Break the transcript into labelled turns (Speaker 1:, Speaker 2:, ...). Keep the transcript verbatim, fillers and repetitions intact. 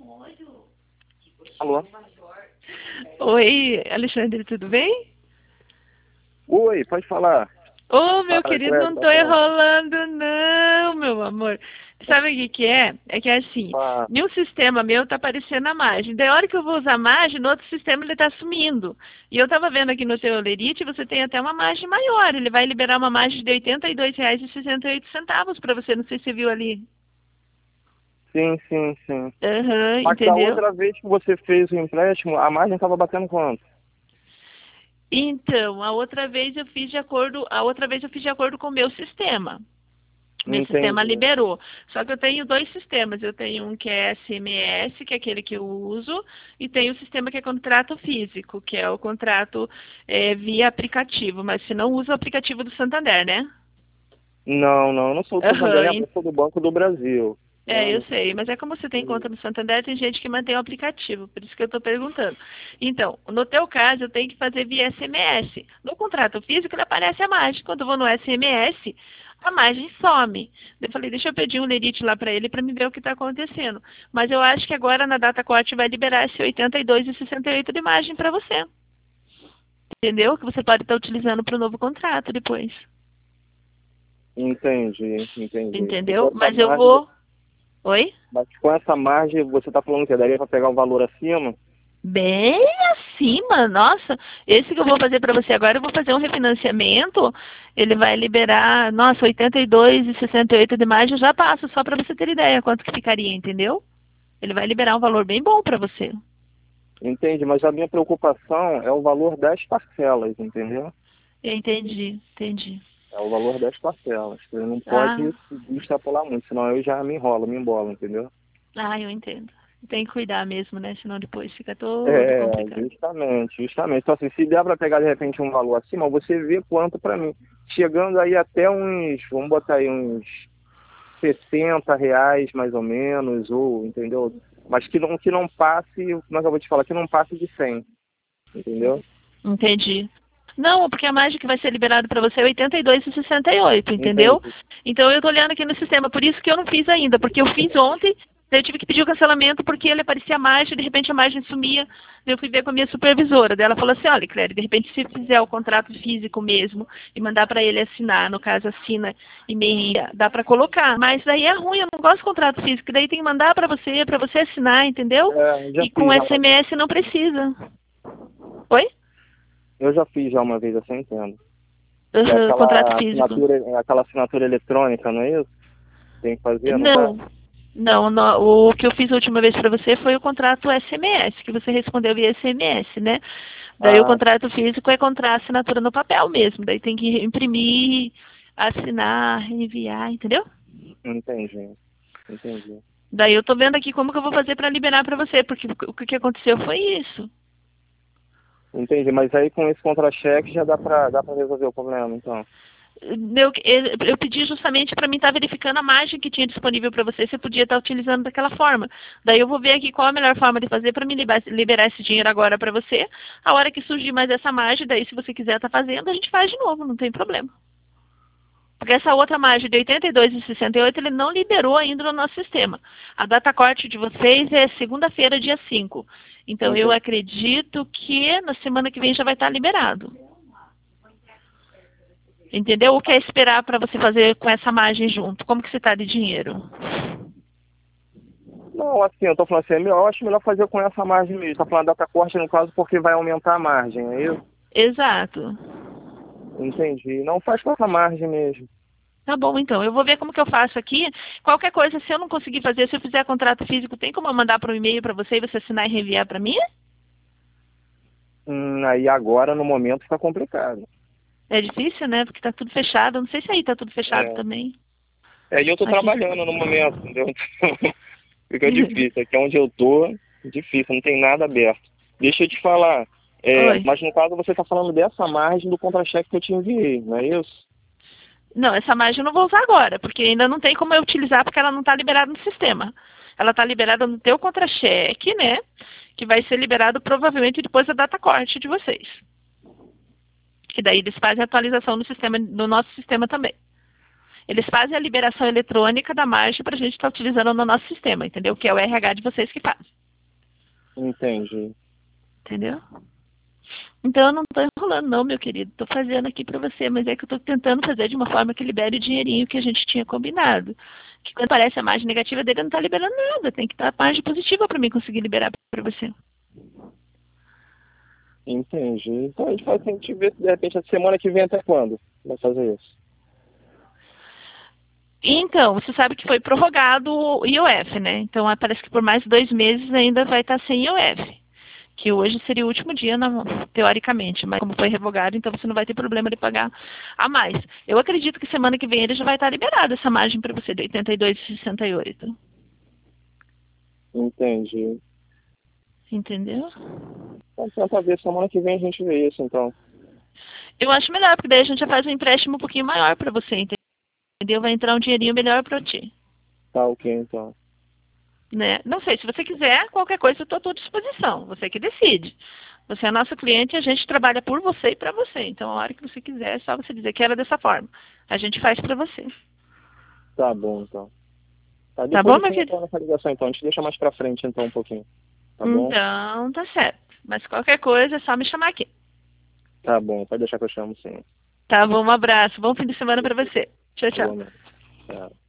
Speaker 1: Alô?
Speaker 2: Oi, Alexandre, tudo bem?
Speaker 1: Oi, pode falar.
Speaker 2: Ô, meu
Speaker 1: Fala,
Speaker 2: querido,
Speaker 1: Cléber,
Speaker 2: não
Speaker 1: tá
Speaker 2: tô
Speaker 1: falando.
Speaker 2: enrolando, não, meu amor. Sabe o que que é? É que é assim,
Speaker 1: Ah,
Speaker 2: em um sistema meu tá aparecendo a margem. Da hora que eu vou usar a margem, no outro sistema ele tá sumindo. E eu tava vendo aqui no teu Lerite, você tem até uma margem maior. Ele vai liberar uma margem de oitenta e dois reais e sessenta e oito centavos para você. Não sei se você viu ali.
Speaker 1: sim, sim, sim.
Speaker 2: Aham,
Speaker 1: Mas da
Speaker 2: entendeu?
Speaker 1: outra vez que você fez o empréstimo, a margem estava batendo quanto?
Speaker 2: Então, a outra vez eu fiz de acordo, a outra vez eu fiz de acordo com o meu sistema. Meu sistema
Speaker 1: Entendi.
Speaker 2: liberou. Só que eu tenho dois sistemas. Eu tenho um que é S M S, que é aquele que eu uso, e tenho o sistema que é contrato físico, que é o contrato é, via aplicativo. Mas você não usa o aplicativo do Santander, né?
Speaker 1: Não, não, eu não sou do Santander,
Speaker 2: Aham.
Speaker 1: eu sou do Banco do Brasil.
Speaker 2: É, eu
Speaker 1: Né?
Speaker 2: sei, mas é como você tem conta no Santander, tem gente que mantém o aplicativo, por isso que eu estou perguntando. Então, no teu caso, eu tenho que fazer via S M S. No contrato físico, ele aparece a margem. Quando eu vou no S M S, a margem some. Eu falei, deixa eu pedir um lerite lá para ele para me ver o que está acontecendo. Mas eu acho que agora na data corte vai liberar esse oitenta e dois e sessenta e oito de margem para você. Entendeu? Que você pode estar utilizando para o novo contrato depois.
Speaker 1: Entendi, entendi. E com
Speaker 2: Entendeu?
Speaker 1: essa
Speaker 2: Mas eu
Speaker 1: margem,
Speaker 2: vou. Oi?
Speaker 1: mas com essa margem você está falando que daria para pegar o valor acima?
Speaker 2: Bem acima, nossa, esse que eu vou fazer para você agora, eu vou fazer um refinanciamento, ele vai liberar, nossa, oitenta e dois e sessenta e oito de margem, eu já passo, só para você ter ideia quanto que ficaria, entendeu? Ele vai liberar um valor bem bom para você.
Speaker 1: Entende, mas a minha preocupação é o valor das parcelas, entendeu?
Speaker 2: Eu entendi, entendi.
Speaker 1: É o valor das parcelas. Você não
Speaker 2: Ah,
Speaker 1: pode extrapolar muito, senão eu já me enrolo, me embolo, entendeu?
Speaker 2: ah, eu entendo. Tem que cuidar mesmo, né? Senão depois fica todo
Speaker 1: É,
Speaker 2: complicado.
Speaker 1: justamente, justamente. Então, assim, se der para pegar de repente um valor acima, você vê quanto para mim. Chegando aí até uns, vamos botar aí uns sessenta reais mais ou menos, ou, entendeu? Mas que não, que não passe, como é que eu vou te falar, que não passe de cem, entendeu?
Speaker 2: Entendi. Não, porque a margem que vai ser liberada para você é oitenta e dois e sessenta e oito, entendeu?
Speaker 1: Entendi.
Speaker 2: Então eu estou olhando aqui no sistema, por isso que eu não fiz ainda, porque eu fiz ontem, daí eu tive que pedir o cancelamento porque ele aparecia a margem, de repente a margem sumia, daí eu fui ver com a minha supervisora, daí ela falou assim, olha, Cléria, de repente se fizer o contrato físico mesmo e mandar para ele assinar, no caso assina e me dá para colocar, mas daí é ruim, eu não gosto de contrato físico, daí tem que mandar para você, para você assinar, entendeu?
Speaker 1: É, já
Speaker 2: E com
Speaker 1: fiz já uma
Speaker 2: S M
Speaker 1: vez.
Speaker 2: S não precisa. Oi?
Speaker 1: Eu já fiz já uma vez, assim, entendo. Que é
Speaker 2: Uhum, contrato
Speaker 1: aquela
Speaker 2: físico.
Speaker 1: assinatura, aquela assinatura eletrônica, não é isso? Tem que fazer, não tá?
Speaker 2: Não, não, não, o que eu fiz a última vez para você foi o contrato S M S, que você respondeu via S M S, né? Daí o
Speaker 1: Ah,
Speaker 2: contrato físico é contra a assinatura no papel mesmo, daí tem que imprimir, assinar, enviar, entendeu?
Speaker 1: entendi, entendi.
Speaker 2: Daí eu tô vendo aqui como que eu vou fazer para liberar para você, porque o que aconteceu foi isso.
Speaker 1: Entendi, mas aí com esse contra-cheque já dá pra, dá pra resolver o problema, então.
Speaker 2: Eu, eu pedi justamente para mim estar verificando a margem que tinha disponível para você, você podia estar utilizando daquela forma. Daí eu vou ver aqui qual a melhor forma de fazer para me liberar esse dinheiro agora para você. A hora que surgir mais essa margem, daí se você quiser estar fazendo, a gente faz de novo, não tem problema. Porque essa outra margem de oitenta e dois e sessenta e oito ele não liberou ainda no nosso sistema. A data corte de vocês é segunda-feira, dia cinco. Então eu
Speaker 1: Entendi.
Speaker 2: acredito que na semana que vem já vai estar liberado. Entendeu? O que é esperar para você fazer com essa margem junto? Como que você está de dinheiro?
Speaker 1: Não, assim, eu tô falando assim, é melhor- eu acho melhor fazer com essa margem mesmo. Tá falando data corte no caso porque vai aumentar a margem, é isso?
Speaker 2: Exato.
Speaker 1: Entendi. Não faz com essa margem mesmo.
Speaker 2: Tá bom, então. Eu vou ver como que eu faço aqui. Qualquer coisa, se eu não conseguir fazer, se eu fizer contrato físico, tem como eu mandar para um e-mail para você e você assinar e reenviar para mim?
Speaker 1: Hum, aí agora, no momento, fica complicado.
Speaker 2: É difícil, né? Porque tá tudo fechado. Não sei se aí tá tudo fechado
Speaker 1: É.
Speaker 2: também.
Speaker 1: É, e eu tô
Speaker 2: Aqui.
Speaker 1: trabalhando no momento, entendeu? Fica difícil. Aqui onde eu tô, difícil, não tem nada aberto. Deixa eu te falar. É,
Speaker 2: Oi.
Speaker 1: mas no caso você está falando dessa margem do contra-cheque que eu te enviei, não é isso?
Speaker 2: Não, essa margem eu não vou usar agora, porque ainda não tem como eu utilizar, porque ela não está liberada no sistema. Ela está liberada no teu contra-cheque, né? Que vai ser liberado provavelmente depois da data corte de vocês. Que daí eles fazem a atualização no sistema, no nosso sistema também. Eles fazem a liberação eletrônica da margem para a gente estar utilizando no nosso sistema, entendeu? Que é o R H de vocês que faz.
Speaker 1: Entendi.
Speaker 2: Entendeu? Então eu não estou enrolando não, meu querido. Estou fazendo aqui para você, mas é que eu estou tentando fazer de uma forma que libere o dinheirinho que a gente tinha combinado. Que quando aparece a margem negativa dele, não está liberando nada. Tem que estar a margem positiva para mim conseguir liberar para você.
Speaker 1: Entendi. Então a gente vai ter que ver se de repente a semana que vem até quando vai fazer isso.
Speaker 2: Então, você sabe que foi prorrogado o I O F, né? Então parece que por mais dois meses ainda vai estar sem I O F. Que hoje seria o último dia, teoricamente, mas como foi revogado, então você não vai ter problema de pagar a mais. Eu acredito que semana que vem ele já vai estar liberado essa margem para você de oitenta e dois e sessenta e oito.
Speaker 1: Entendi.
Speaker 2: Entendeu?
Speaker 1: Então tenta ver, semana que vem a gente vê isso então.
Speaker 2: Eu acho melhor, porque daí a gente já faz um empréstimo um pouquinho maior para você, entendeu? Vai entrar um dinheirinho melhor para ti.
Speaker 1: Tá ok então.
Speaker 2: Né? Não sei, se você quiser, qualquer coisa eu estou à tua disposição. Você que decide. Você é nosso cliente e a gente trabalha por você e para você. Então, a hora que você quiser, é só você dizer que era dessa forma. A gente faz para você.
Speaker 1: Tá bom, então. Tá,
Speaker 2: Tá bom, meu querido?
Speaker 1: Essa ligação, então. A gente deixa mais pra frente, então, um pouquinho. Tá bom?
Speaker 2: Então, tá certo. Mas qualquer coisa, é só me chamar aqui.
Speaker 1: Tá bom, pode deixar que eu chamo, sim.
Speaker 2: Tá bom, um abraço. Bom fim de semana para você. Tchau,
Speaker 1: Tá
Speaker 2: tchau.
Speaker 1: bom, né? Tchau.